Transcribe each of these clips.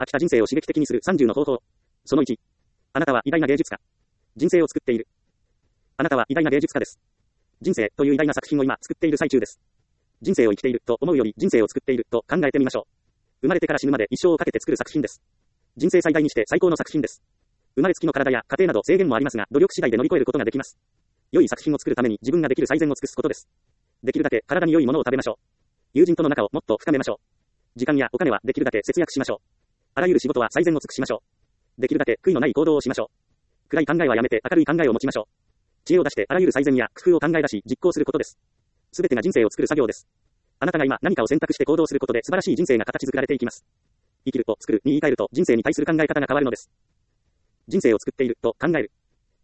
飽きた人生を刺激的にする30の方法。その1。あなたは偉大な芸術家。人生を作っている。あなたは偉大な芸術家です。人生という偉大な作品を今作っている最中です。人生を生きていると思うより人生を作っていると考えてみましょう。生まれてから死ぬまで一生をかけて作る作品です。人生最大にして最高の作品です。生まれつきの体や家庭など制限もありますが、努力次第で乗り越えることができます。良い作品を作るために自分ができる最善を尽くすことです。できるだけ体に良いものを食べましょう。友人との仲をもっと深めましょう。時間やお金はできるだけ節約しましょう。あらゆる仕事は最善を尽くしましょう。できるだけ悔いのない行動をしましょう。暗い考えはやめて明るい考えを持ちましょう。知恵を出してあらゆる最善や工夫を考え出し実行することです。すべてが人生を作る作業です。あなたが今何かを選択して行動することで素晴らしい人生が形作られていきます。生きると作るに言い換えると人生に対する考え方が変わるのです。人生を作っていると考える。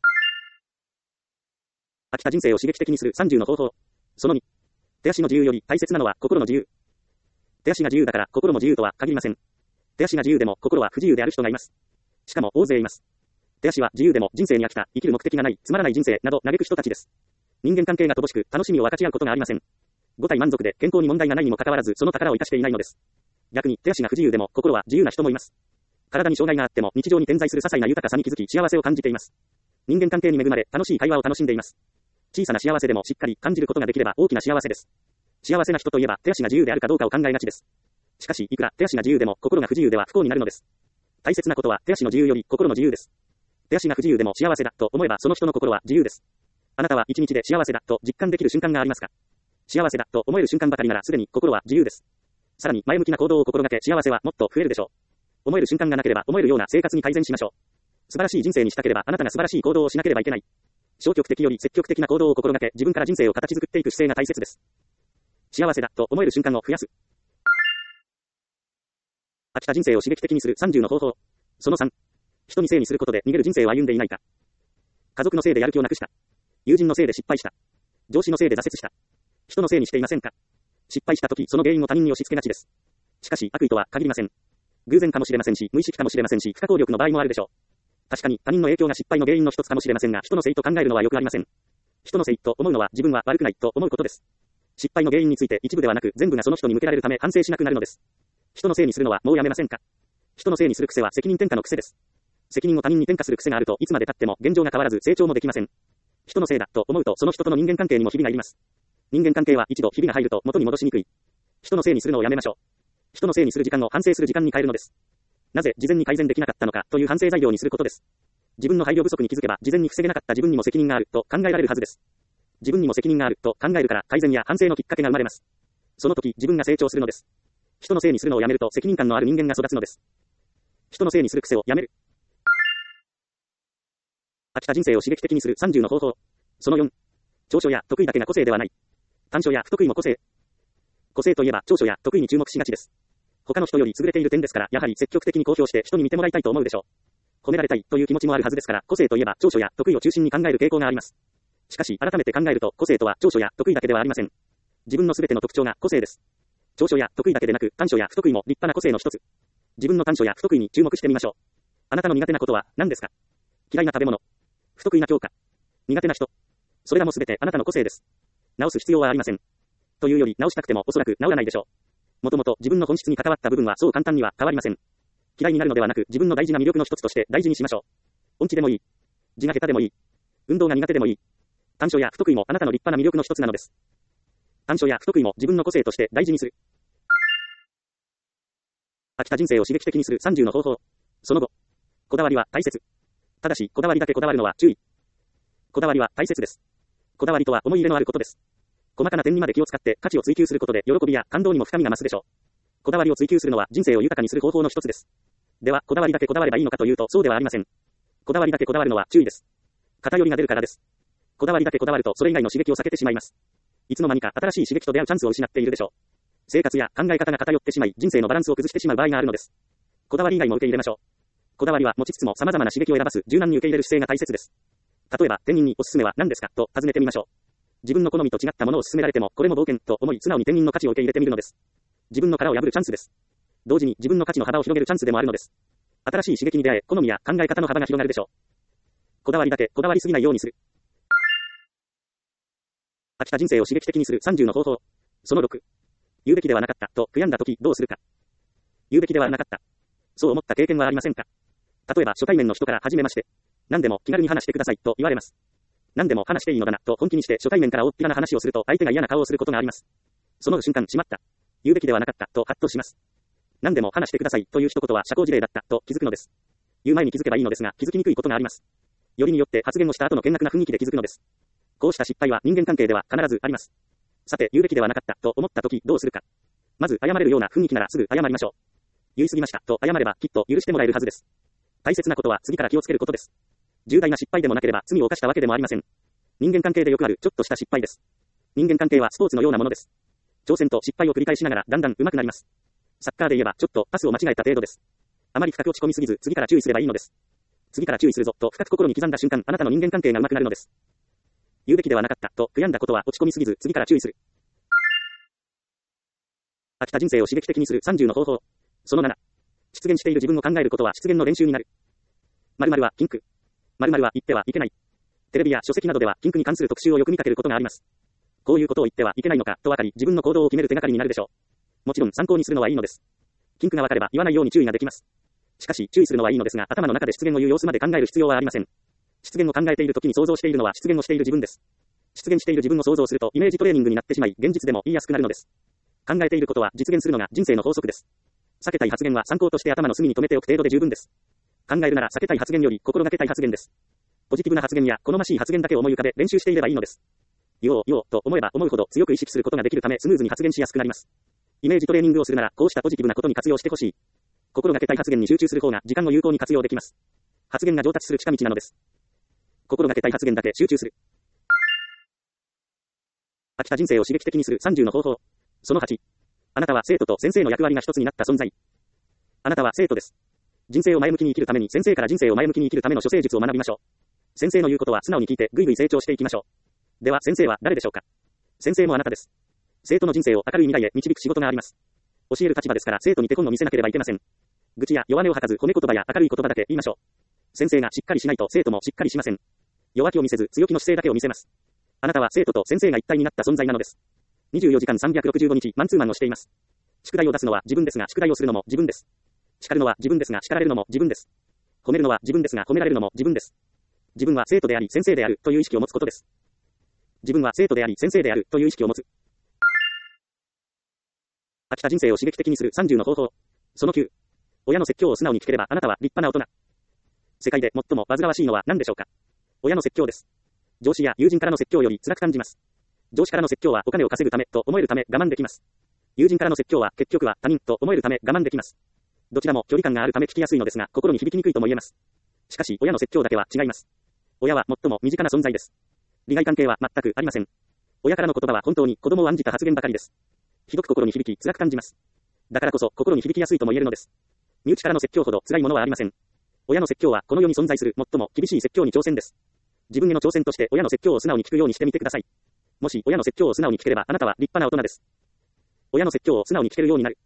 飽きた人生を刺激的にする30の方法。その2。手足の自由より大切なのは心の自由。手足が自由だから心も自由とは限りません。手足が自由でも心は不自由である人がいます。しかも大勢います。手足は自由でも人生に飽きた、生きる目的がない、つまらない人生など嘆く人たちです。人間関係が乏しく楽しみを分かち合うことがありません。五体満足で健康に問題がないにもかかわらずその宝を生かしていないのです。逆に手足が不自由でも心は自由な人もいます。体に障害があっても日常に点在する些細な豊かさに気づき幸せを感じています。人間関係に恵まれ楽しい会話を楽しんでいます。小さな幸せでもしっかり感じることができれば大きな幸せです。幸せな人といえば手足が自由であるかどうかを考えがちです。しかしいくら手足が自由でも心が不自由では不幸になるのです。大切なことは手足の自由より心の自由です。手足が不自由でも幸せだと思えばその人の心は自由です。あなたは一日で幸せだと実感できる瞬間がありますか？幸せだと思える瞬間ばかりならすでに心は自由です。さらに前向きな行動を心がけ幸せはもっと増えるでしょう。思える瞬間がなければ思えるような生活に改善しましょう。素晴らしい人生にしたければあなたが素晴らしい行動をしなければいけない。消極的より積極的な行動を心がけ自分から人生を形作っていく姿勢が大切です。幸せだと思える瞬間を増やす。飽きた人生を刺激的にする30の方法。その3。人にせいにすることで逃げる人生を歩んでいないか。家族のせいでやる気をなくした。友人のせいで失敗した。上司のせいで挫折した。人のせいにしていませんか？失敗したときその原因を他人に押し付けがちです。しかし悪意とは限りません。偶然かもしれませんし、無意識かもしれませんし、不可抗力の場合もあるでしょう。確かに他人の影響が失敗の原因の一つかもしれませんが、人のせいと考えるのはよくありません。人のせいと思うのは自分は悪くないと思うことです。失敗の原因について一部ではなく全部がその人に向けられるため反省しなくなるのです。人のせいにするのはもうやめませんか？人のせいにする癖は責任転嫁の癖です。責任を他人に転嫁する癖があるといつまで経っても現状が変わらず成長もできません。人のせいだと思うとその人との人間関係にもひびが入ります。人間関係は一度ひびが入ると元に戻しにくい。人のせいにするのをやめましょう。人のせいにする時間を反省する時間に変えるのです。なぜ事前に改善できなかったのかという反省材料にすることです。自分の配慮不足に気づけば事前に防げなかった自分にも責任があると考えられるはずです。自分にも責任があると考えるから改善や反省のきっかけが生まれます。その時自分が成長するのです。人のせいにするのをやめると責任感のある人間が育つのです。人のせいにする癖をやめる。飽きた人生を刺激的にする30の方法。その4。長所や得意だけが個性ではない。短所や不得意も個性。個性といえば長所や得意に注目しがちです。他の人より優れている点ですから、やはり積極的に公表して人に見てもらいたいと思うでしょう。褒められたいという気持ちもあるはずですから、個性といえば長所や得意を中心に考える傾向があります。しかし、改めて考えると、個性とは長所や得意だけではありません。自分のすべての特徴が個性です。長所や得意だけでなく、短所や不得意も立派な個性の一つ。自分の短所や不得意に注目してみましょう。あなたの苦手なことは何ですか？嫌いな食べ物。不得意な教科。苦手な人。それらもすべてあなたの個性です。直す必要はありません。というより直したくてもおそらく治らないでしょう。もともと自分の本質に関わった部分はそう簡単には変わりません。嫌いになるのではなく自分の大事な魅力の一つとして大事にしましょう。音痴でもいい。字が下手でもいい。運動が苦手でもいい。短所や不得意もあなたの立派な魅力の一つなのです。短所や不得意も自分の個性として大事にする。飽きた人生を刺激的にする30の方法。その後。こだわりは大切。ただし、こだわりだけこだわるのは注意。こだわりは大切です。こだわりとは思い入れのあることです。細かな点にまで気を使って価値を追求することで喜びや感動にも深みが増すでしょう。こだわりを追求するのは人生を豊かにする方法の一つです。では、こだわりだけこだわればいいのかというとそうではありません。こだわりだけこだわるのは注意です。偏りが出るからです。こだわりだけこだわるとそれ以外の刺激を避けてしまいます。いつの間にか新しい刺激と出会うチャンスを失っているでしょう。生活や考え方が偏ってしまい人生のバランスを崩してしまう場合があるのです。こだわり以外も受け入れましょう。こだわりは持ちつつも様々な刺激を選ばす柔軟に受け入れる姿勢が大切です。例えば、店員におすすめは何ですかと尋ねてみましょう。自分の好みと違ったものを勧められても、これも冒険と思い素直に店員の価値を受け入れてみるのです。自分の殻を破るチャンスです。同時に自分の価値の幅を広げるチャンスでもあるのです。新しい刺激に出会え、好みや考え方の幅が広がるでしょう。こだわりだけこだわりすぎないようにする。飽きた人生を刺激的にする30の方法。その6。言うべきではなかったと悔やんだときどうするか。言うべきではなかった。 そう思った経験はありませんか？例えば初対面の人から初めまして。何でも気軽に話してくださいと言われます。何でも話していいのだなと本気にして初対面から大っぴらな話をすると相手が嫌な顔をすることがあります。その瞬間、しまった。言うべきではなかったとハッとします。何でも話してくださいという一言は社交辞令だったと気づくのです。言う前に気づけばいいのですが気づきにくいことがあります。よりによって発言をした後の険悪な雰囲気で気づくのです。こうした失敗は人間関係では必ずあります。さて、言うべきではなかったと思ったときどうするか。まず謝れるような雰囲気ならすぐ謝りましょう。言い過ぎましたと謝ればきっと許してもらえるはずです。大切なことは次から気をつけることです。重大な失敗でもなければ罪を犯したわけでもありません。人間関係でよくあるちょっとした失敗です。人間関係はスポーツのようなものです。挑戦と失敗を繰り返しながらだんだん上手くなります。サッカーで言えばちょっとパスを間違えた程度です。あまり深く落ち込みすぎず次から注意すればいいのです。次から注意するぞと深く心に刻んだ瞬間あなたの人間関係が上手くなるのです。言うべきではなかったと悔やんだことは落ち込みすぎず次から注意する。飽きた人生を刺激的にする30の方法。その7。失言している自分を考えることは失言の練習になる。〇〇は禁句。〇〇は言ってはいけない。テレビや書籍などでは禁句に関する特集をよく見かけることがあります。こういうことを言ってはいけないのかと分かり自分の行動を決める手がかりになるでしょう。もちろん参考にするのはいいのです。禁句が分かれば言わないように注意ができます。しかし注意するのはいいのですが頭の中で失言を言う様子まで考える必要はありません。失言を考えている時に想像しているのは失言をしている自分です。失言している自分を想像するとイメージトレーニングになってしまい現実でも言いやすくなるのです。考えていることは実現するのが人生の法則です。避けたい発言は参考として頭の隅に留めておく程度で十分です。考えるなら避けたい発言より心がけたい発言です。ポジティブな発言や好ましい発言だけを思い浮かべ練習していればいいのです。言おうと思えば思うほど強く意識することができるためスムーズに発言しやすくなります。イメージトレーニングをするならこうしたポジティブなことに活用してほしい。心がけたい発言に集中する方が時間を有効に活用できます。発言が上達する近道なのです。心がけたい発言だけ集中する。飽きた人生を刺激的にする30の方法。その8。あなたは生徒と先生の役割が一つになった存在。あなたは生徒です。人生を前向きに生きるために先生から人生を前向きに生きるための処世術を学びましょう。先生の言うことは素直に聞いてぐいぐい成長していきましょう。では先生は誰でしょうか。先生もあなたです。生徒の人生を明るい未来へ導く仕事があります。教える立場ですから生徒に手本を見せなければいけません。愚痴や弱音を吐かず褒め言葉や明るい言葉だけ言いましょう。先生がしっかりしないと生徒もしっかりしません。弱気を見せず強気の姿勢だけを見せます。あなたは生徒と先生が一体になった存在なのです。24時間365日マンツーマンをしています。宿題を出すのは自分ですが宿題をするのも自分です。叱るのは自分ですが叱られるのも自分です。褒めるのは自分ですが褒められるのも自分です。自分は生徒であり先生であるという意識を持つことです。自分は生徒であり先生であるという意識を持つ。飽きた人生を刺激的にする30の方法。その9。親の説教を素直に聞ければあなたは立派な大人。世界で最も煩わしいのは何でしょうか。親の説教です。上司や友人からの説教より辛く感じます。上司からの説教はお金を稼ぐためと思えるため我慢できます。友人からの説教は結局は他人と思えるため我慢できます。どちらも距離感があるため聞きやすいのですが心に響きにくいとも言えます。しかし親の説教だけは違います。親は最も身近な存在です。利害関係は全くありません。親からの言葉は本当に子供を案じた発言ばかりです。ひどく心に響き辛く感じます。だからこそ心に響きやすいとも言えるのです。身内からの説教ほど辛いものはありません。親の説教はこの世に存在する最も厳しい説教に挑戦です。自分への挑戦として親の説教を素直に聞くようにしてみてください。もし親の説教を素直に聞ければあなたは立派な大人です。親の説教を素直に聞けるようになる。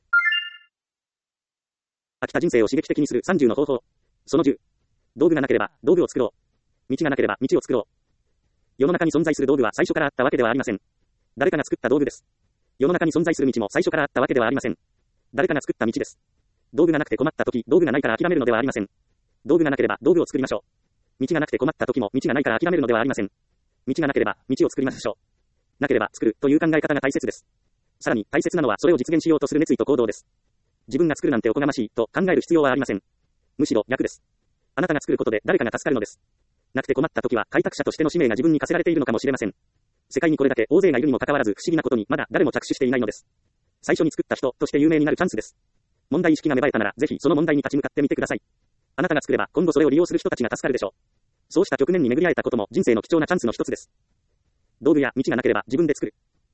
飽きた人生を刺激的にする30の方法。その10。道具がなければ道具を作ろう。道がなければ道を作ろう。世の中に存在する道具は最初からあったわけではありません。誰かが作った道具です。世の中に存在する道も最初からあったわけではありません。誰かが作った道です。道具がなくて困った時、道具がないから諦めるのではありません。道具がなければ道具を作りましょう。道がなくて困った時も道がないから諦めるのではありません。道がなければ道を作りましょう。なければ作るという考え方が大切です。さらに大切なのはそれを実現しようとする熱意と行動です。自分が作るなんておこがましいと考える必要はありません。むしろ逆です。あなたが作ることで誰かが助かるのです。なくて困った時は開拓者としての使命が自分に課せられているのかもしれません。世界にこれだけ大勢がいるにもかかわらず不思議なことにまだ誰も着手していないのです。最初に作った人として有名になるチャンスです。問題意識が芽生えたならぜひその問題に立ち向かってみてください。あなたが作れば今後それを利用する人たちが助かるでしょう。そうした局面に巡り合えたことも人生の貴重なチャンスの一つです。道具や道がなければ自分で作る。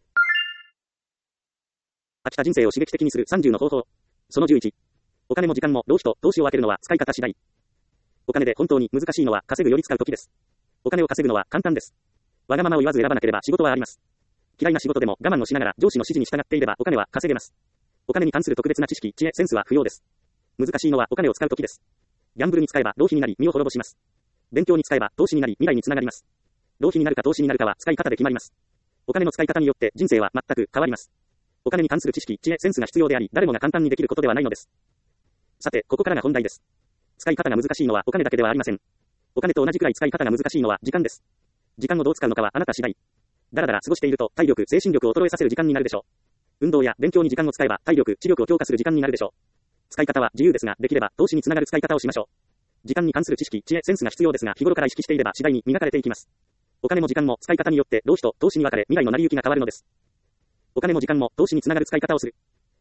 飽きた人生を刺激的にする30の方法。その11。お金も時間も浪費と投資を分けるのは使い方次第。お金で本当に難しいのは稼ぐより使う時です。お金を稼ぐのは簡単です。わがままを言わず選ばなければ仕事はあります。嫌いな仕事でも我慢をしながら上司の指示に従っていればお金は稼げます。お金に関する特別な知識、知恵、センスは不要です。難しいのはお金を使う時です。ギャンブルに使えば浪費になり身を滅ぼします。勉強に使えば投資になり未来につながります。浪費になるか投資になるかは使い方で決まります。お金の使い方によって人生は全く変わります。お金に関する知識、知恵、センスが必要であり、誰もが簡単にできることではないのです。 さて、ここからが本題です。使い方が難しいのはお金だけではありません。お金と同じくらい使い方が難しいのは時間です。時間をどう使うのかはあなた次第。だらだら過ごしていると体力、精神力を衰えさせる時間になるでしょう。運動や勉強に時間を使えば体力、知力を強化する時間になるでしょう。使い方は自由ですが、できれば投資につながる使い方をしましょう。時間に関する知識、知恵、センスが必要ですが、日頃から意識していれば次第に磨かれていきます。お金も時間も使い方によって浪費と投資に分かれ未来の成り行きが変わるのです。お金も時間も投資につながる使い方をする。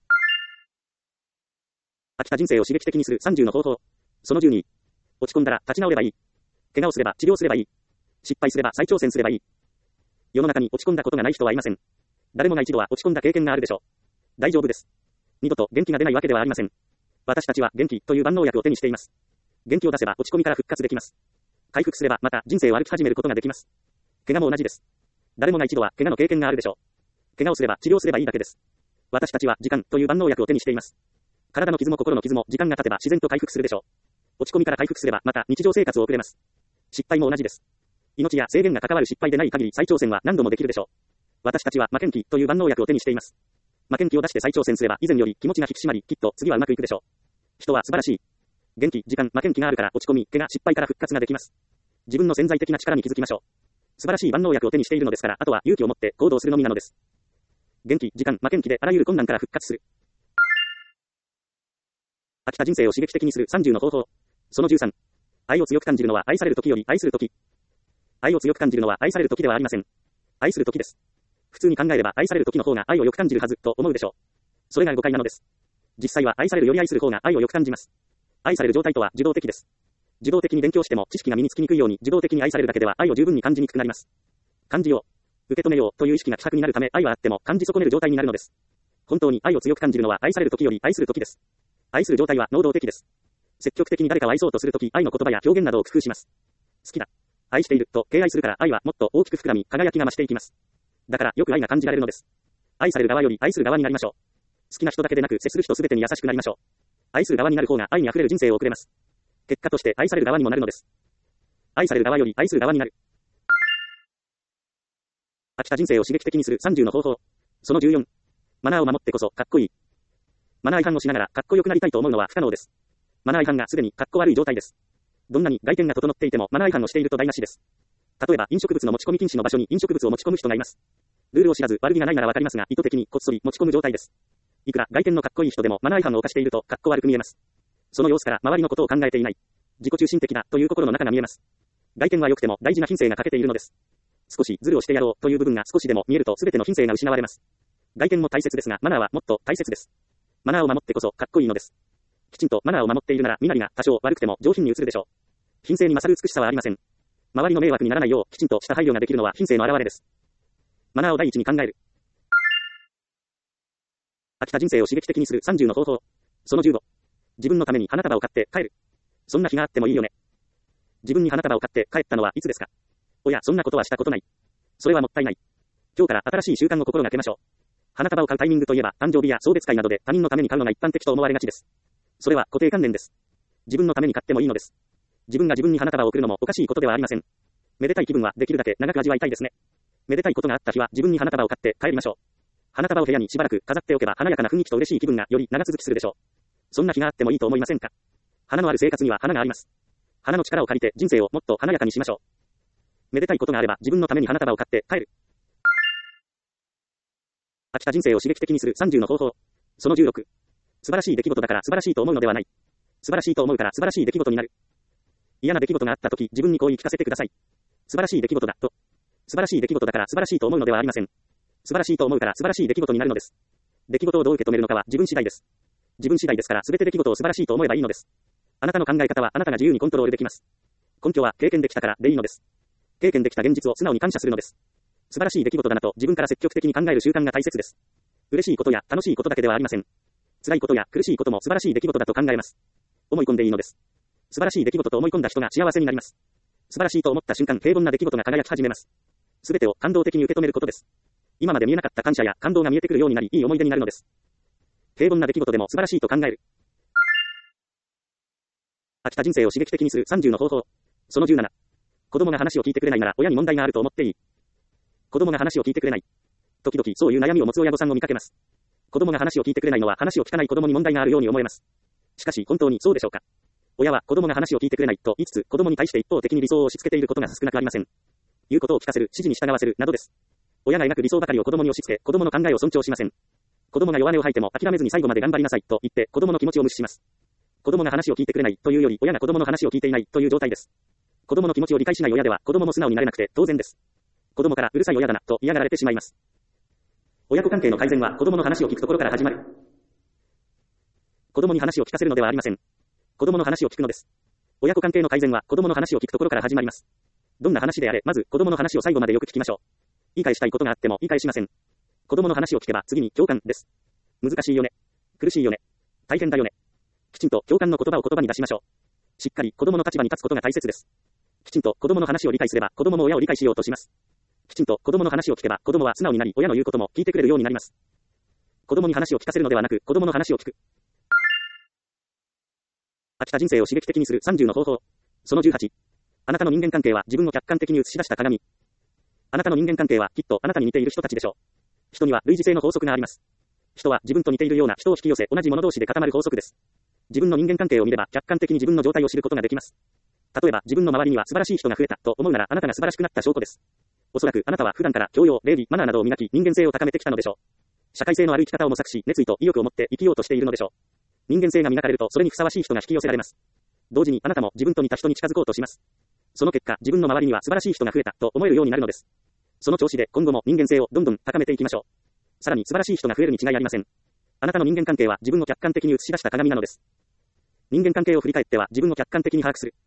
飽きた人生を刺激的にする30の方法。その12。落ち込んだら立ち直ればいい。怪我をすれば治療すればいい。失敗すれば再挑戦すればいい。世の中に落ち込んだことがない人はいません。誰もが一度は落ち込んだ経験があるでしょう。大丈夫です。二度と元気が出ないわけではありません。私たちは元気という万能薬を手にしています。元気を出せば落ち込みから復活できます。回復すればまた人生を歩き始めることができます。怪我も同じです。誰もが一度は怪我の経験があるでしょう。怪我をすれば治療すればいいだけです。私たちは時間という万能薬を手にしています。体の傷も心の傷も時間が経てば自然と回復するでしょう。落ち込みから回復すればまた日常生活を送れます。失敗も同じです。命や制限が関わる失敗でない限り再挑戦は何度もできるでしょう。私たちは負けん気という万能薬を手にしています。負けん気を出して再挑戦すれば以前より気持ちが引き締まり、きっと次はうまくいくでしょう。人は素晴らしい。元気、時間、負けん気があるから落ち込み、怪我、失敗から復活ができます。自分の潜在的な力に気づきましょう。素晴らしい万能薬を手にしているのですから、あとは勇気を持って行動するのみなのです。元気、時間、負けん気であらゆる困難から復活する。飽きた人生を刺激的にする30の方法。その13。愛を強く感じるのは愛される時より愛する時。愛を強く感じるのは愛される時ではありません。愛する時です。普通に考えれば愛される時の方が愛をよく感じるはずと思うでしょう。それが誤解なのです。実際は愛されるより愛する方が愛をよく感じます。愛される状態とは受動的です。受動的に勉強しても知識が身につきにくいように受動的に愛されるだけでは愛を十分に感じにくくなります。感じよう、受け止めようという意識が希薄になるため愛はあっても感じ損ねる状態になるのです。本当に愛を強く感じるのは愛される時より愛する時です。愛する状態は能動的です。積極的に誰かを愛そうとするとき、愛の言葉や表現などを工夫します。好きだ、愛していると敬愛するから愛はもっと大きく膨らみ、輝きが増していきます。だからよく愛が感じられるのです。愛される側より愛する側になりましょう。好きな人だけでなく接する人すべてに優しくなりましょう。愛する側になる方が愛に溢れる人生を送れます。結果として愛される側にもなるのです。愛される側より愛する側になる。飽きた人生を刺激的にする30の方法。その14。マナーを守ってこそかっこいい。マナー違反をしながらかっこよくなりたいと思うのは不可能です。マナー違反がすでにかっこ悪い状態です。どんなに外見が整っていてもマナー違反をしていると台無しです。例えば飲食物の持ち込み禁止の場所に飲食物を持ち込む人がいます。ルールを知らず悪気がないならわかりますが、意図的にこっそり持ち込む状態です。いくら外見のかっこいい人でもマナー違反を犯しているとかっこ悪く見えます。その様子から周りのことを考えていない、自己中心的だという心の中が見えます。外見は良くても大事な品性が欠けているのです。少しズルをしてやろうという部分が少しでも見えると全ての品性が失われます。外見も大切ですが、マナーはもっと大切です。マナーを守ってこそかっこいいのです。きちんとマナーを守っているなら身なりが多少悪くても上品に映るでしょう。品性に勝る美しさはありません。周りの迷惑にならないようきちんとした配慮ができるのは品性の表れです。マナーを第一に考える。飽きた人生を刺激的にする30の方法。その15。自分のために花束を買って帰る。そんな日があってもいいよね。自分に花束を買って帰ったのはいつですか。おや、そんなことはしたことない。それはもったいない。今日から新しい習慣を心がけましょう。花束を買うタイミングといえば、誕生日や送別会などで他人のために買うのが一般的と思われがちです。それは固定観念です。自分のために買ってもいいのです。自分が自分に花束を贈るのもおかしいことではありません。めでたい気分はできるだけ長く味わいたいですね。めでたいことがあった日は自分に花束を買って帰りましょう。花束を部屋にしばらく飾っておけば華やかな雰囲気と嬉しい気分がより長続きするでしょう。そんな日があってもいいと思いませんか。花のある生活には花があります。花の力を借りて人生をもっと華やかにしましょう。めでたいことがあれば自分のために花束を買って帰る。飽きた人生を刺激的にする30の方法。その16。素晴らしい出来事だから素晴らしいと思うのではない。素晴らしいと思うから素晴らしい出来事になる。嫌な出来事があったとき自分にこう言い聞かせてください。素晴らしい出来事だと。素晴らしい出来事だから素晴らしいと思うのではありません。素晴らしいと思うから素晴らしい出来事になるのです。出来事をどう受け止めるのかは自分次第です。自分次第ですから全て出来事を素晴らしいと思えばいいのです。あなたの考え方はあなたが自由にコントロールできます。根拠は経験できたからでいいのです。経験できた現実を素直に感謝するのです。素晴らしい出来事だなと自分から積極的に考える習慣が大切です。嬉しいことや楽しいことだけではありません。辛いことや苦しいことも素晴らしい出来事だと考えます。思い込んでいいのです。素晴らしい出来事と思い込んだ人が幸せになります。素晴らしいと思った瞬間平凡な出来事が輝き始めます。すべてを感動的に受け止めることです。今まで見えなかった感謝や感動が見えてくるようになり、いい思い出になるのです。平凡な出来事でも素晴らしいと考える。飽きた人生を刺激的にする30の方法。その17。子供が話を聞いてくれないなら親に問題があると思っていい。子供が話を聞いてくれない。時々そういう悩みを持つ親御さんを見かけます。子供が話を聞いてくれないのは話を聞かない子供に問題があるように思えます。 しかし本当にそうでしょうか。親は子供が話を聞いてくれないと言いつつ、子供に対して一方的に理想を押し付けていることが少なくありません。言うことを聞かせる、指示に従わせる、などです。親が描く理想ばかりを子供に押し付け、子供の考えを尊重しません。子供が弱音を吐いても諦めずに最後まで頑張りなさいと言って子供の気持ちを無視します。子供が話を聞いてくれないというより、親が子供の話を聞いていないという状態です。子供の気持ちを理解しない親では子供も素直になれなくて当然です。子供からうるさい親だなと嫌がられてしまいます。親子関係の改善は子供の話を聞くところから始まる。子供に話を聞かせるのではありません。子供の話を聞くのです。親子関係の改善は子供の話を聞くところから始まります。どんな話であれ、まず子供の話を最後までよく聞きましょう。理解したいことがあっても理解しません。子供の話を聞けば次に共感です。難しいよね。苦しいよね。大変だよね。きちんと共感の言葉を言葉に出しましょう。しっかり子供の立場に立つことが大切です。きちんと子供の話を理解すれば子供も親を理解しようとします。きちんと子供の話を聞けば子供は素直になり親の言うことも聞いてくれるようになります。子供に話を聞かせるのではなく子供の話を聞く。飽きた人生を刺激的にする30の方法。その18。あなたの人間関係は自分を客観的に映し出した鏡。あなたの人間関係はきっとあなたに似ている人たちでしょう。人には類似性の法則があります。人は自分と似ているような人を引き寄せ同じ者同士で固まる法則です。自分の人間関係を見れば客観的に自分の状態を知ることができます。例えば自分の周りには素晴らしい人が増えたと思うならあなたが素晴らしくなった証拠です。おそらくあなたは普段から教養、礼儀、マナーなどを磨き人間性を高めてきたのでしょう。社会性のある生き方を模索し熱意と意欲を持って生きようとしているのでしょう。人間性が磨かれるとそれにふさわしい人が引き寄せられます。同時にあなたも自分と似た人に近づこうとします。その結果自分の周りには素晴らしい人が増えたと思えるようになるのです。その調子で今後も人間性をどんどん高めていきましょう。さらに素晴らしい人が増えるに違いありません。あなたの人間関係は自分を客観的に映し出した鏡なのです。人間関係を振り返っては自分を客観的に把握する。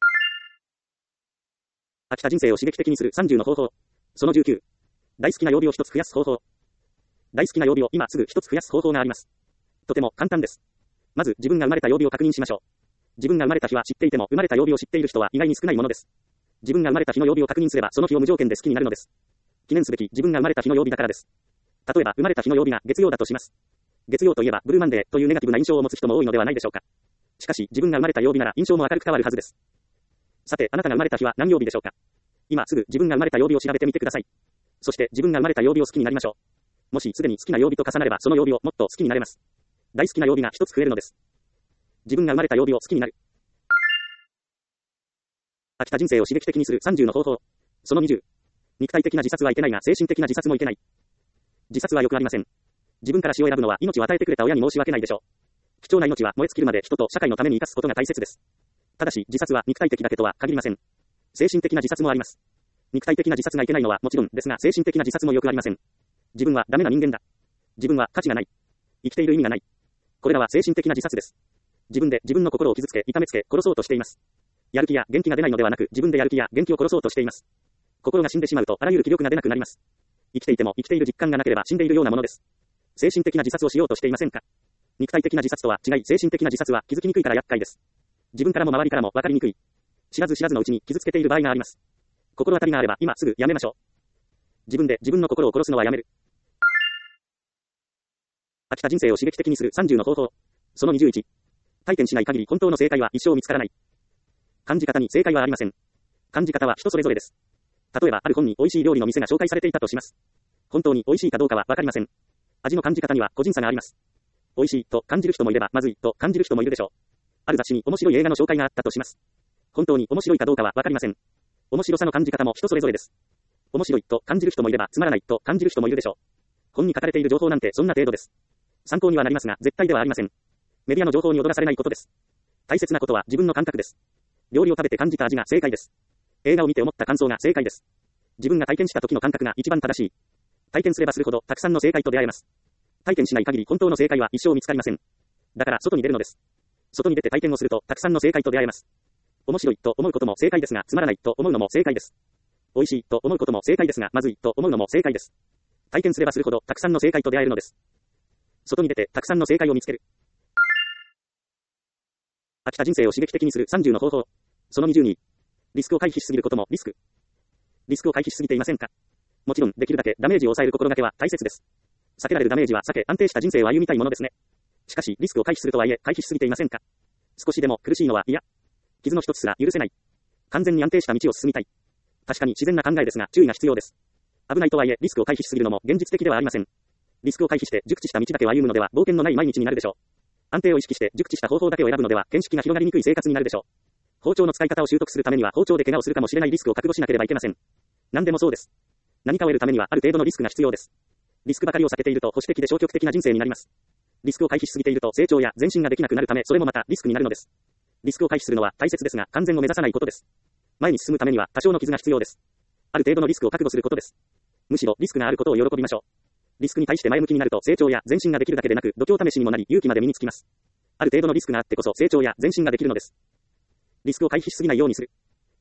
飽きた人生を刺激的にする30の方法。その19。大好きな曜日を一つ増やす方法。大好きな曜日を今すぐ一つ増やす方法があります。とても簡単です。まず自分が生まれた曜日を確認しましょう。自分が生まれた日は知っていても生まれた曜日を知っている人は意外に少ないものです。自分が生まれた日の曜日を確認すればその日を無条件で好きになるのです。記念すべき自分が生まれた日の曜日だからです。例えば生まれた日の曜日が月曜だとします。月曜といえばブルーマンデーというネガティブな印象を持つ人も多いのではないでしょうか。しかし自分が生まれた曜日なら印象も明るく変わるはずです。さてあなたが生まれた日は何曜日でしょうか。今すぐ自分が生まれた曜日を調べてみてください。そして自分が生まれた曜日を好きになりましょう。もしすでに好きな曜日と重なればその曜日をもっと好きになれます。大好きな曜日が一つ増えるのです。自分が生まれた曜日を好きになる。飽きた人生を刺激的にする30の方法。その20。肉体的な自殺はいけないが精神的な自殺もいけない。自殺はよくありません。自分から死を選ぶのは命を与えてくれた親に申し訳ないでしょう。貴重な命は燃え尽きるまで人と社会のために生かすことが大切です。ただし自殺は肉体的だけとは限りません。精神的な自殺もあります。肉体的な自殺がいけないのはもちろんですが精神的な自殺もよくありません。自分はダメな人間だ。自分は価値がない。生きている意味がない。これらは精神的な自殺です。自分で自分の心を傷つけ痛めつけ殺そうとしています。やる気や元気が出ないのではなく自分でやる気や元気を殺そうとしています。心が死んでしまうとあらゆる気力が出なくなります。生きていても生きている実感がなければ死んでいるようなものです。精神的な自殺をしようとしていませんか。肉体的な自殺とは違い精神的な自殺は気づきにくいから厄介です。自分からも周りからも分かりにくい。知らず知らずのうちに傷つけている場合があります。心当たりがあれば今すぐやめましょう。自分で自分の心を殺すのはやめる。飽きた人生を刺激的にする30の方法。その21。体験しない限り本当の正解は一生見つからない。感じ方に正解はありません。感じ方は人それぞれです。例えばある本に美味しい料理の店が紹介されていたとします。本当に美味しいかどうかはわかりません。味の感じ方には個人差があります。美味しいと感じる人もいればまずいと感じる人もいるでしょう。ある雑誌に面白い映画の紹介があったとします。本当に面白いかどうかはわかりません。面白さの感じ方も人それぞれです。面白いと感じる人もいればつまらないと感じる人もいるでしょう。本に書かれている情報なんてそんな程度です。参考にはなりますが絶対ではありません。メディアの情報に踊らされないことです。大切なことは自分の感覚です。料理を食べて感じた味が正解です。映画を見て思った感想が正解です。自分が体験した時の感覚が一番正しい。体験すればするほどたくさんの正解と出会えます。体験しない限り本当の正解は一生見つかりません。だから外に出るのです。外に出て体験をするとたくさんの正解と出会えます。面白いと思うことも正解ですがつまらないと思うのも正解です。美味しいと思うことも正解ですがまずいと思うのも正解です。体験すればするほどたくさんの正解と出会えるのです。外に出てたくさんの正解を見つける。飽きた人生を刺激的にする30の方法。その20に。リスクを回避しすぎることもリスクを回避しすぎていませんか。もちろんできるだけダメージを抑える心がけは大切です。避けられるダメージは避け安定した人生を歩みたいものですね。しかしリスクを回避するとはいえ回避しすぎていませんか。少しでも苦しいのは嫌。傷の一つすら許せない。完全に安定した道を進みたい。確かに自然な考えですが注意が必要です。危ないとはいえリスクを回避しすぎるのも現実的ではありません。リスクを回避して熟知した道だけを歩むのでは冒険のない毎日になるでしょう。 安定を意識して熟知した方法だけを選ぶのでは見識が広がりにくい生活になるでしょう。包丁の使い方を習得するためには包丁で怪我をするかもしれないリスクを覚悟しなければいけません。何でもそうです。何かを得るためにはある程度のリスクが必要です。リスクばかりを避けていると保守的で消極的な人生になります。リスクを回避しすぎていると成長や前進ができなくなるためそれもまたリスクになるのです。リスクを回避するのは大切ですが完全を目指さないことです。前に進むためには多少の傷が必要です。ある程度のリスクを覚悟することです。むしろリスクがあることを喜びましょう。リスクに対して前向きになると成長や前進ができるだけでなく度胸試しにもなり勇気まで身につきます。ある程度のリスクがあってこそ成長や前進ができるのです。リスクを回避しすぎないようにする。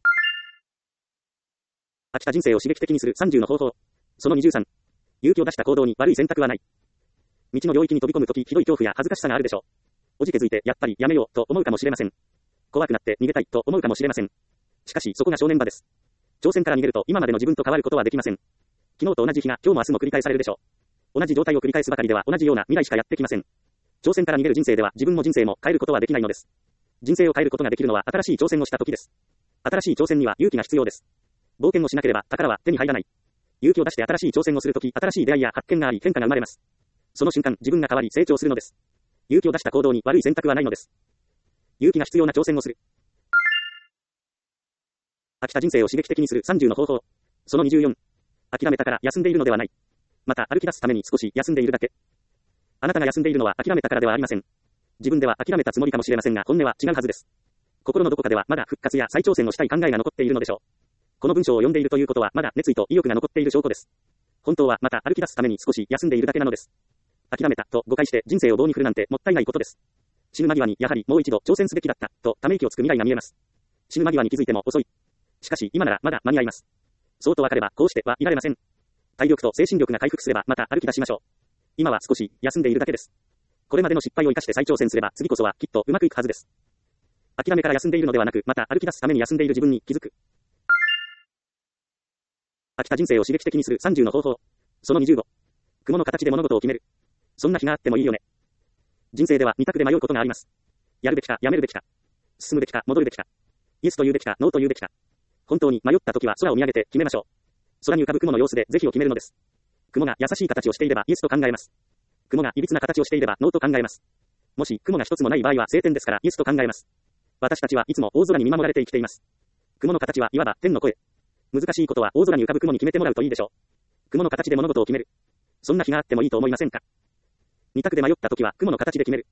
飽きた人生を刺激的にする30の方法。その23。勇気を出した行動に悪い選択はない。未知の領域に飛び込むときひどい恐怖や恥ずかしさがあるでしょう。おじけづいてやっぱりやめようと思うかもしれません。怖くなって逃げたいと思うかもしれません。しかしそこが正念場です。挑戦から逃げると今までの自分と変わることはできません。昨日と同じ日が今日も明日も繰り返されるでしょう。同じ状態を繰り返すばかりでは同じような未来しかやってきません。挑戦から逃げる人生では自分も人生も変えることはできないのです。人生を変えることができるのは新しい挑戦をした時です。新しい挑戦には勇気が必要です。冒険をしなければ宝は手に入らない。勇気を出して新しい挑戦をするとき、新しい出会いや発見があり変化が生まれます。その瞬間、自分が変わり成長するのです。勇気を出した行動に悪い選択はないのです。勇気が必要な挑戦をする。飽きた人生を刺激的にする30の方法。その24。諦めたから休んでいるのではない。また歩き出すために少し休んでいるだけ。あなたが休んでいるのは諦めたからではありません。自分では諦めたつもりかもしれませんが本音は違うはずです。心のどこかではまだ復活や再挑戦をしたい考えが残っているのでしょう。この文章を読んでいるということはまだ熱意と意欲が残っている証拠です。本当はまた歩き出すために少し休んでいるだけなのです。諦めたと誤解して人生を棒に振るなんてもったいないことです。死ぬ間際にやはりもう一度挑戦すべきだったとため息をつく未来が見えます。死ぬ間際に気づいても遅い。しかし今ならまだ間に合います。そうと分かればこうしてはいられません。体力と精神力が回復すればまた歩き出しましょう。今は少し休んでいるだけです。これまでの失敗を生かして再挑戦すれば次こそはきっとうまくいくはずです。諦めから休んでいるのではなくまた歩き出すために休んでいる自分に気づく。飽きた人生を刺激的にする30の方法。その25。雲の形で物事を決める。そんな日があってもいいよね。人生では二択で迷うことがあります。やるべきかやめるべきか。進むべきか戻るべきか。イエスと言うべきかノーと言うべきか。本当に迷った時は空を見上げて決めましょう。空に浮かぶ雲の様子で是非を決めるのです。雲が優しい形をしていればイエスと考えます。雲が歪な形をしていればノーと考えます。もし雲が一つもない場合は晴天ですからイエスと考えます。私たちはいつも大空に見守られて生きています。雲の形はいわば天の声。難しいことは大空に浮かぶ雲に決めてもらうといいでしょう。雲の形で物事を決める。そんな日があってもいいと思いませんか。二択で迷った時は雲の形で決める。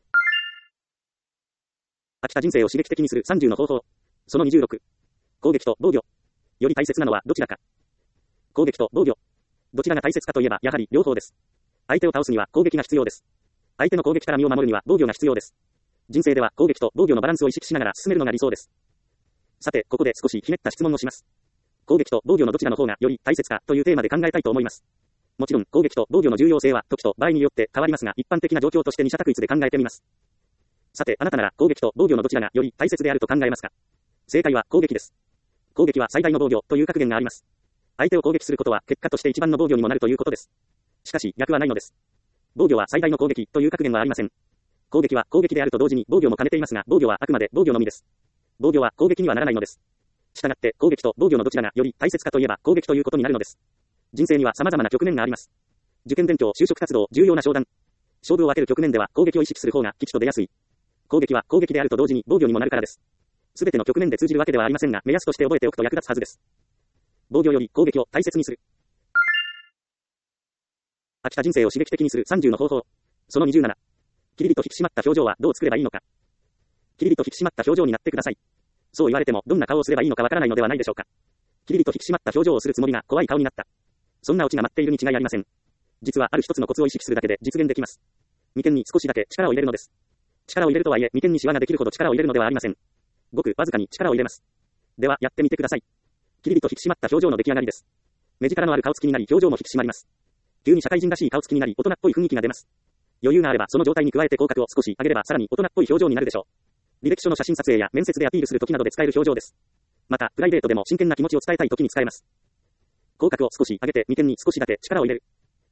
飽きた人生を刺激的にする30の方法。その26。攻撃と防御。より大切なのはどちらか。攻撃と防御。どちらが大切かといえばやはり両方です。相手を倒すには攻撃が必要です。相手の攻撃から身を守るには防御が必要です。人生では攻撃と防御のバランスを意識しながら進めるのが理想です。さて、ここで少しひねった質問をします。攻撃と防御のどちらの方がより大切かというテーマで考えたいと思います。もちろん攻撃と防御の重要性は時と場合によって変わりますが一般的な状況として二者択一で考えてみます。さて、あなたなら攻撃と防御のどちらがより大切であると考えますか。正解は攻撃です。攻撃は最大の防御という格言があります。相手を攻撃することは結果として一番の防御にもなるということです。しかし逆はないのです。防御は最大の攻撃という格言はありません。攻撃は攻撃であると同時に防御も兼ねていますが防御はあくまで防御のみです。防御は攻撃にはならないのです。したがって攻撃と防御のどちらがより大切かといえば攻撃ということになるのです。人生には様々な局面があります。受験勉強、就職活動、重要な商談。勝負を分ける局面では攻撃を意識する方が吉と出やすい。攻撃は攻撃であると同時に防御にもなるからです。すべての局面で通じるわけではありませんが目安として覚えておくと役立つはずです。防御より攻撃を大切にする。飽きた人生を刺激的にする30の方法。その27。キリリと引き締まった表情はどう作ればいいのか。キリリと引き締まった表情になってください。そう言われてもどんな顔をすればいいのかわからないのではないでしょうか。キリリと引き締まった表情をするつもりが怖い顔になった。そんなオチが待っているに違いありません。実はある一つのコツを意識するだけで実現できます。眉間に少しだけ力を入れるのです。力を入れるとはいえ眉間にシワができるほど力を入れるのではありません。ごくわずかに力を入れます。ではやってみてください。キリリと引き締まった表情の出来上がりです。目力のある顔つきになり表情も引き締まります。急に社会人らしい顔つきになり大人っぽい雰囲気が出ます。余裕があればその状態に加えて口角を少し上げればさらに大人っぽい表情になるでしょう。履歴書の写真撮影や面接でアピールする時などで使える表情です。またプライベートでも真剣な気持ちを伝えたい時に使えます。口角を少し上げて眉間に少しだけ力を入れる。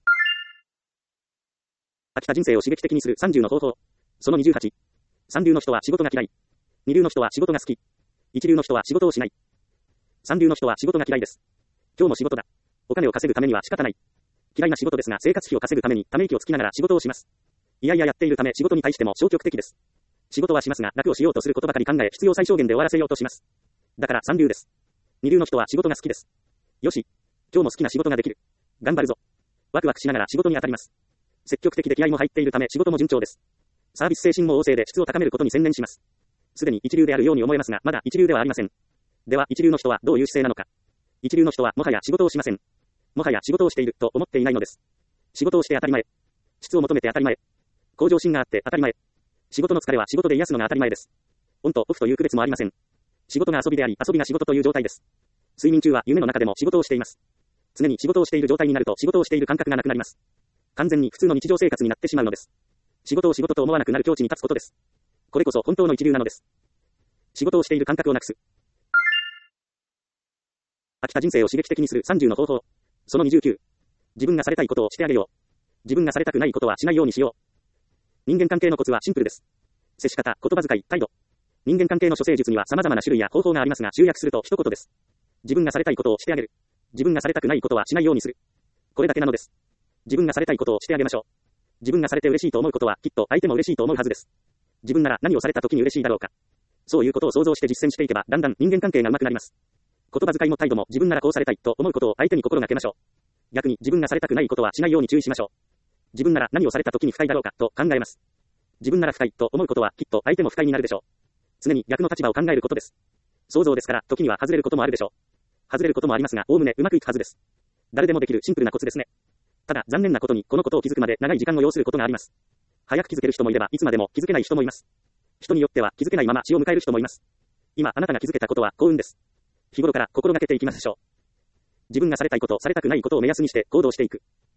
飽きた人生を刺激的にする30の方法。その28。三流の人は仕事が嫌い。二流の人は仕事が好き。一流の人は仕事をしない。三流の人は仕事が嫌いです。今日も仕事だ。お金を稼ぐためには仕方ない。嫌いな仕事ですが生活費を稼ぐためにため息をつきながら仕事をします。 いやいややっているため仕事に対しても消極的です。仕事はしますが楽をしようとすることばかり考え必要最小限で終わらせようとします。だから三流です。二流の人は仕事が好きです。よし。今日も好きな仕事ができる。頑張るぞ。ワクワクしながら仕事に当たります。積極的で気合も入っているため仕事も順調です。サービス精神も旺盛で質を高めることに専念します。すでに一流であるように思えますが、まだ一流ではありません。では一流の人はどういう姿勢なのか。一流の人はもはや仕事をしません。もはや仕事をしていると思っていないのです。仕事をして当たり前。質を求めて当たり前。向上心があって当たり前。仕事の疲れは仕事で癒すのが当たり前です。オンとオフという区別もありません。仕事が遊びであり、遊びが仕事という状態です。睡眠中は夢の中でも仕事をしています。常に仕事をしている状態になると仕事をしている感覚がなくなります。完全に普通の日常生活になってしまうのです。仕事を仕事と思わなくなる境地に立つことです。これこそ本当の一流なのです。仕事をしている感覚をなくす。飽きた人生を刺激的にする30の方法。その29。自分がされたいことをしてあげよう。自分がされたくないことはしないようにしよう。人間関係のコツはシンプルです。接し方、言葉遣い、態度。人間関係の処世術には様々な種類や方法がありますが、集約すると一言です。自分がされたいことをしてあげる。自分がされたくないことはしないようにする。これだけなのです。自分がされたいことをしてあげましょう。自分がされて嬉しいと思うことは、きっと相手も嬉しいと思うはずです。自分なら何をされた時に嬉しいだろうか。そういうことを想像して実践していけば、だんだん人間関係が上手くなります。言葉遣いも態度も自分ならこうされたいと思うことを相手に心がけましょう。逆に自分がされたくないことはしないように注意しましょう。自分なら何をされた時に不快だろうかと考えます。自分なら不快と思うことはきっと相手も不快になるでしょう。常に逆の立場を考えることです。想像ですから、時には外れることもあるでしょう。外れることもありますが、おおむねうまくいくはずです。誰でもできるシンプルなコツですね。ただ、残念なことに、このことを気づくまで長い時間を要することがあります。早く気づける人もいれば、いつまでも気づけない人もいます。人によっては気づけないまま死を迎える人もいます。今、あなたが気づけたことは幸運です。日頃から心がけていきましょう。自分がされたいこと、されたくないことを目安にして行動していく。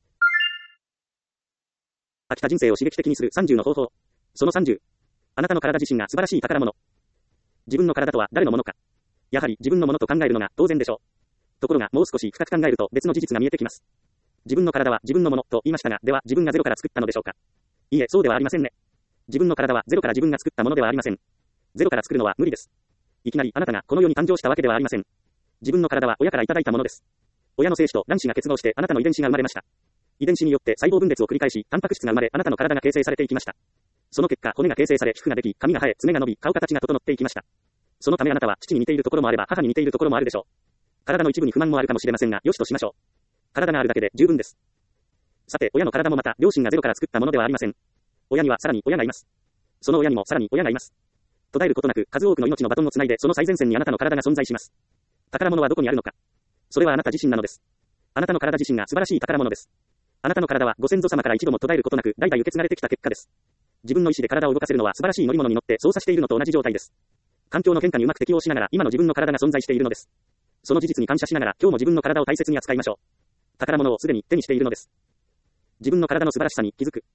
飽きた人生を刺激的にする30の方法。その30。あなたの体自身が素晴らしい宝物。自分の体とは誰のものか。やはり自分のものと考えるのが当然でしょう。ところがもう少し深く考えると別の事実が見えてきます。自分の体は自分のものと言いましたが、では自分がゼロから作ったのでしょうか。いいえ、そうではありませんね。自分の体はゼロから自分が作ったものではありません。ゼロから作るのは無理です。いきなりあなたがこの世に誕生したわけではありません。自分の体は親からいただいたものです。親の精子と卵子が結合してあなたの遺伝子が生まれました。遺伝子によって細胞分裂を繰り返し、タンパク質が生まれ、あなたの体が形成されていきました。その結果、骨が形成され、皮膚ができ、髪が生え、爪が伸び、顔形が整っていきました。そのためあなたは父に似ているところもあれば母に似ているところもあるでしょう。体の一部に不満もあるかもしれませんが、よしとしましょう。体があるだけで十分です。さて、親の体もまた、両親がゼロから作ったものではありません。親にはさらに親がいます。その親にもさらに親がいます。途絶えることなく、数多くの命のバトンをつないで、その最前線にあなたの体が存在します。宝物はどこにあるのか。それはあなた自身なのです。あなたの体自身が素晴らしい宝物です。あなたの体はご先祖様から一度も途絶えることなく、代々受け継がれてきた結果です。自分の意志で体を動かせるのは素晴らしい乗り物に乗って操作しているのと同じ状態です。環境の変化にうまく適応しながら今の自分の体が存在しているのです。その事実に感謝しながら今日も自分の体を大切に扱いましょう。宝物をすでに手にしているのです。自分の体の素晴らしさに気づく。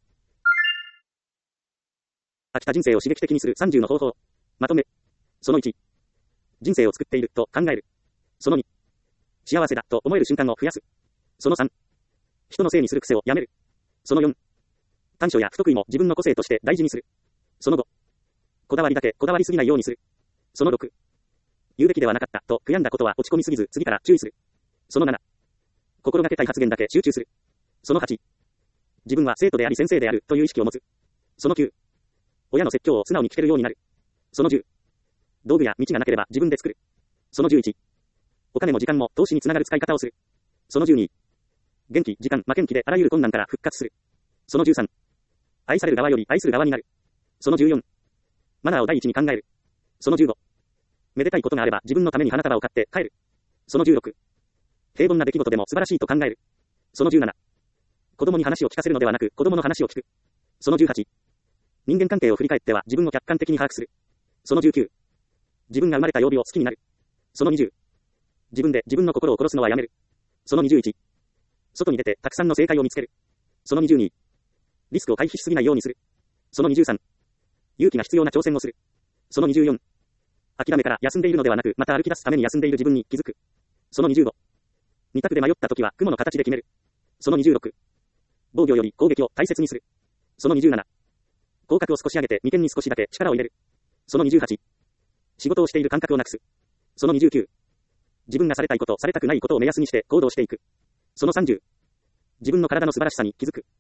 飽きた人生を刺激的にする30の方法。まとめ。その1。人生を作っていると考える。その2。幸せだと思える瞬間を増やす。その3。人のせいにする癖をやめる。その4。短所や不得意も自分の個性として大事にする。その5。こだわりだけこだわりすぎないようにする。その6。言うべきではなかったと悔やんだことは落ち込みすぎず次から注意する。その7。心がけたい発言だけ集中する。その8。自分は生徒であり先生であるという意識を持つ。その9。親の説教を素直に聞けるようになる。その10。道具や道がなければ自分で作る。その11。お金も時間も投資につながる使い方をする。その12。元気、時間、負けん気であらゆる困難から復活する。その13。愛される側より愛する側になる。その14。マナーを第一に考える。その15。めでたいことがあれば自分のために花束を買って帰る。その16。平凡な出来事でも素晴らしいと考える。その17。子供に話を聞かせるのではなく子供の話を聞く。その18。人間関係を振り返っては自分を客観的に把握する。その19。自分が生まれた曜日を好きになる。その20。自分で自分の心を殺すのはやめる。その21。外に出てたくさんの正解を見つける。その22。リスクを回避しすぎないようにする。その23。勇気が必要な挑戦をする。その24。諦めから休んでいるのではなく、また歩き出すために休んでいる自分に気づく。その25。二択で迷った時は雲の形で決める。その26。防御より攻撃を大切にする。その27。口角を少し上げて眉間に少しだけ力を入れる。その28。仕事をしている感覚をなくす。その29。自分がされたいこと、されたくないことを目安にして行動していく。その30。自分の体の素晴らしさに気づく。